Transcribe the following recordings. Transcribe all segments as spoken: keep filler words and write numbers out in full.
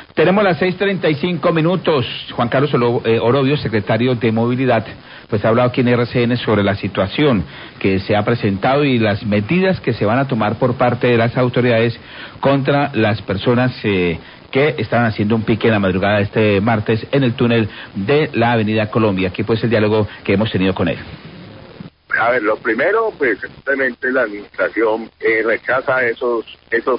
Tenemos las seis treinta y cinco minutos. Juan Carlos Orobio, secretario de Movilidad, pues ha hablado aquí en R C N sobre la situación que se ha presentado y las medidas que se van a tomar por parte de las autoridades contra las personas eh, que están haciendo un pique en la madrugada de este martes en el túnel de la Avenida Colombia. Aquí pues el diálogo que hemos tenido con él. A ver, lo primero, pues simplemente la administración eh, rechaza esos esos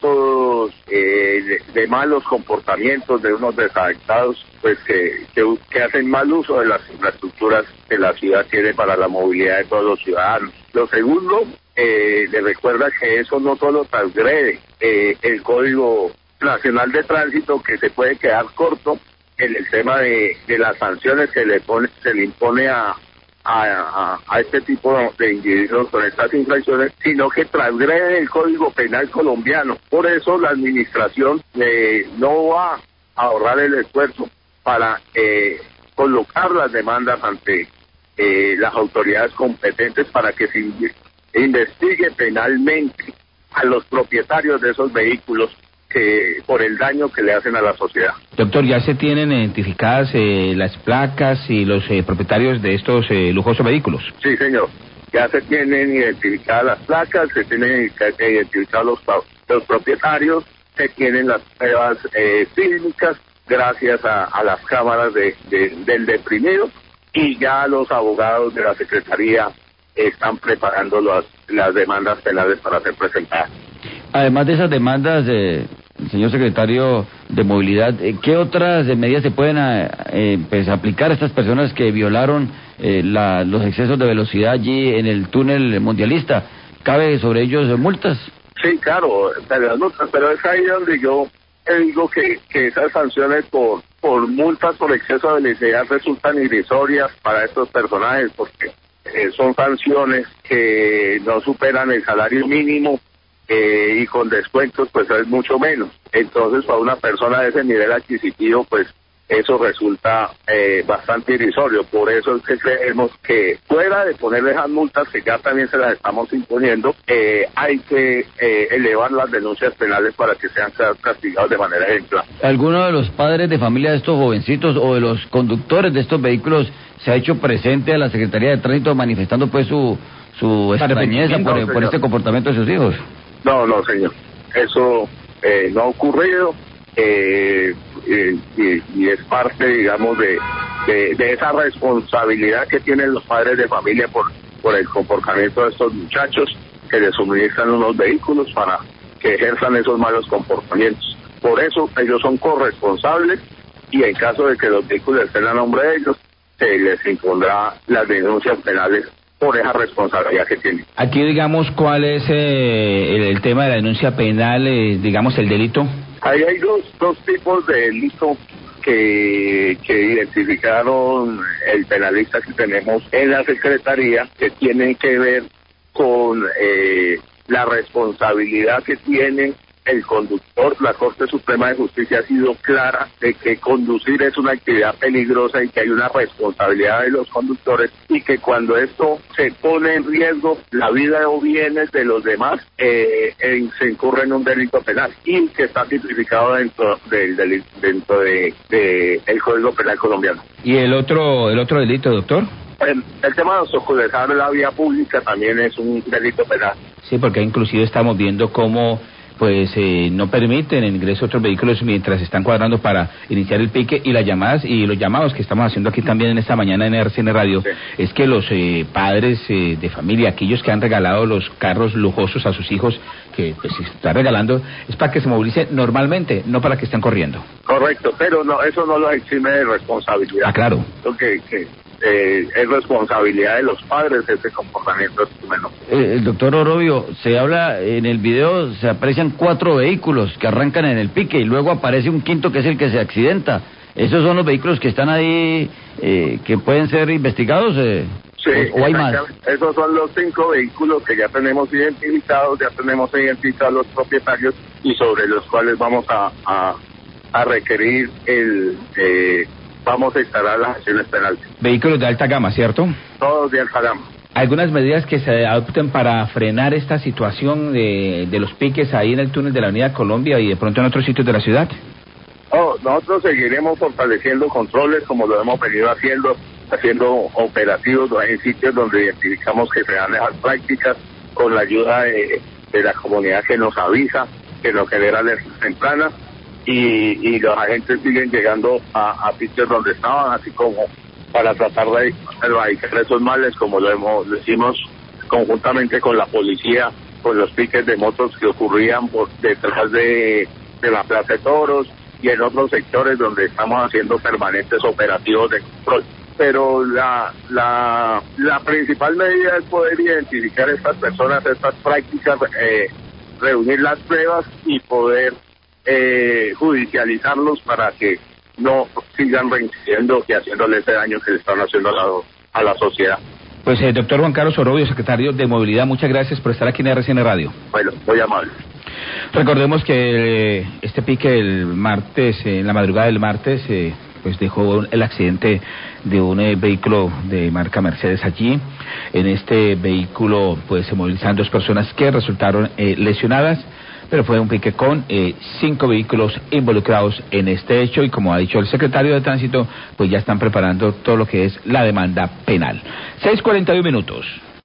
actos eh, de, de malos comportamientos de unos desafectados, pues que, que, que hacen mal uso de las infraestructuras que la ciudad tiene para la movilidad de todos los ciudadanos. Lo segundo, eh, le recuerda que eso no solo transgrede eh, el Código Nacional de Tránsito, que se puede quedar corto en el tema de, de las sanciones que le pone, se le impone a A, a, a este tipo de individuos con estas infracciones, sino que transgrede el Código Penal colombiano. Por eso la administración eh, no va a ahorrar el esfuerzo para eh, colocar las demandas ante eh, las autoridades competentes para que se investigue penalmente a los propietarios de esos vehículos que por el daño que le hacen a la sociedad. Doctor, ¿ya se tienen identificadas eh, las placas y los eh, propietarios de estos eh, lujosos vehículos? Sí, señor. Ya se tienen identificadas las placas, se tienen identificados los, los propietarios, se tienen las pruebas eh, físicas gracias a, a las cámaras de, de, del deprimido, y ya los abogados de la Secretaría están preparando las, las demandas penales para ser presentadas. Además de esas demandas, eh, señor secretario de Movilidad, eh, ¿qué otras eh, medidas se pueden eh, pues, aplicar a estas personas que violaron eh, la, los excesos de velocidad allí en el túnel mundialista? ¿Cabe sobre ellos eh, multas? Sí, claro, las multas, pero es ahí donde yo digo que, que esas sanciones por, por multas por exceso de velocidad resultan irrisorias para estos personajes, porque eh, son sanciones que no superan el salario mínimo. Eh, y con descuentos pues es mucho menos. Entonces para una persona de ese nivel adquisitivo pues eso resulta eh, bastante irrisorio. Por eso es que creemos que fuera de ponerle esas multas que ya también se las estamos imponiendo, eh, hay que eh, elevar las denuncias penales para que sean castigados de manera ejemplar. ¿Alguno de los padres de familia de estos jovencitos o de los conductores de estos vehículos se ha hecho presente a la Secretaría de Tránsito manifestando pues su su extrañeza por, no, por este comportamiento de sus hijos? No, no, señor. Eso eh, no ha ocurrido eh, eh, y, y es parte, digamos, de, de, de esa responsabilidad que tienen los padres de familia por, por el comportamiento de estos muchachos que les suministran unos vehículos para que ejerzan esos malos comportamientos. Por eso ellos son corresponsables y en caso de que los vehículos estén a nombre de ellos, se les impondrá las denuncias penales por esa responsabilidad que tiene. Aquí, digamos, ¿cuál es eh, el, el tema de la denuncia penal, eh, digamos, el delito? Ahí hay dos, dos tipos de delito que, que identificaron el penalista que tenemos en la Secretaría, que tienen que ver con eh, la responsabilidad que tiene el conductor. La Corte Suprema de Justicia ha sido clara de que conducir es una actividad peligrosa y que hay una responsabilidad de los conductores, y que cuando esto se pone en riesgo la vida o bienes de los demás, eh, eh, se incurre en un delito penal y que está tipificado dentro del, del dentro de, de el Código Penal colombiano. ¿Y el otro el otro delito, doctor? El, el tema de obstaculizar la vía pública también es un delito penal. Sí, porque inclusive estamos viendo cómo pues eh, no permiten el ingreso de otros vehículos mientras se están cuadrando para iniciar el pique, y las llamadas y los llamados que estamos haciendo aquí también en esta mañana en R C N Radio, sí, es que los eh, padres eh, de familia, aquellos que han regalado los carros lujosos a sus hijos, que pues se está regalando, es para que se movilicen normalmente, no para que estén corriendo. Correcto, pero no, eso no lo exime de responsabilidad. Ah, claro. Lo que, que Eh, es responsabilidad de los padres ese comportamiento menor. Eh, el doctor Orobio, se habla en el video, se aprecian cuatro vehículos que arrancan en el pique y luego aparece un quinto que es el que se accidenta. ¿Esos son los vehículos que están ahí eh, que pueden ser investigados? Eh, sí, o, ¿o hay más? Esos son los cinco vehículos que ya tenemos identificados, ya tenemos identificados los propietarios y sobre los cuales vamos a, a, a requerir el... Eh, vamos a instalar las acciones penales. Vehículos de alta gama, ¿cierto? Todos de alta gama. ¿Algunas medidas que se adopten para frenar esta situación de, de los piques ahí en el túnel de la Avenida Colombia y de pronto en otros sitios de la ciudad? Oh, nosotros seguiremos fortaleciendo controles como lo hemos venido haciendo, haciendo operativos en sitios donde identificamos que se dan esas prácticas, con la ayuda de, de la comunidad que nos avisa, que nos genera alertas tempranas, y, y los agentes siguen llegando a, a sitios donde estaban, así como para tratar de erradicar esos males, como lo hemos lo hicimos conjuntamente con la policía, con los piques de motos que ocurrían por detrás de, de la Plaza de Toros y en otros sectores donde estamos haciendo permanentes operativos de control. Pero la la la principal medida es poder identificar a estas personas, estas prácticas, eh, reunir las pruebas y poder eh, judicializarlos para que no sigan reincidiendo y haciéndole ese daño que le están haciendo a la, a la sociedad. Pues, eh, doctor Juan Carlos Orobio, secretario de Movilidad, muchas gracias por estar aquí en R C N Radio. Bueno, muy amable. Recordemos que eh, este pique el martes, eh, en la madrugada del martes, eh, pues dejó el accidente de un eh, vehículo de marca Mercedes allí. En este vehículo pues se movilizan dos personas que resultaron eh, lesionadas, pero fue un pique con eh, cinco vehículos involucrados en este hecho, y como ha dicho el secretario de Tránsito, pues ya están preparando todo lo que es la demanda penal. seis cuarenta y uno minutos.